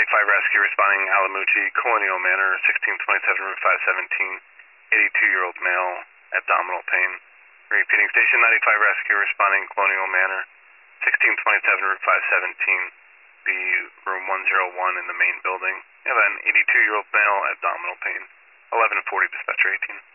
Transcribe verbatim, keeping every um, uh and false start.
ninety-five rescue responding Alamucci, Colonial Manor, sixteen twenty-seven Route five seventeen, eighty-two-year-old male, abdominal pain. Repeating, Station ninety-five rescue responding Colonial Manor, sixteen twenty-seven Route five seventeen, be room one oh one in the main building. You have an eighty-two-year-old male, abdominal pain. eleven forty, dispatcher eighteen.